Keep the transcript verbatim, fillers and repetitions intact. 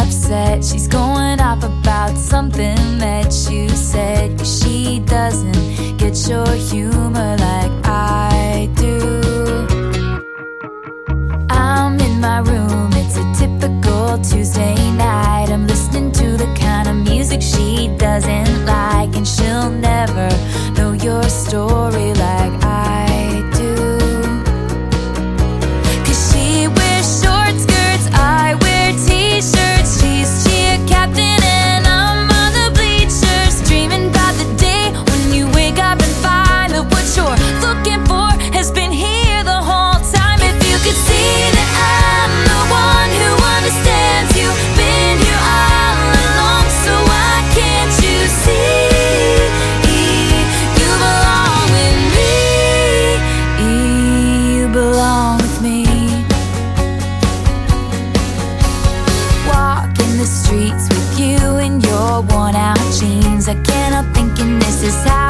upset. She's going off about something that you said. She doesn't get your humor like I do. I'm in my room, it's a typical Tuesday night. I'm listening to the kind of music she doesn't like, and she'll never know your story like I do. Cause she wears short skirts, I wear t-shirts. She's cheer captain and I'm on the bleachers, dreaming about the day when you wake up and find that what you're looking for has been here the whole time. If you could see that I'm the one who understands you, been here all along, so why can't you see? You belong with me, you belong with me. Walking the streets with you in your worn out jeans, I can't help thinking this is how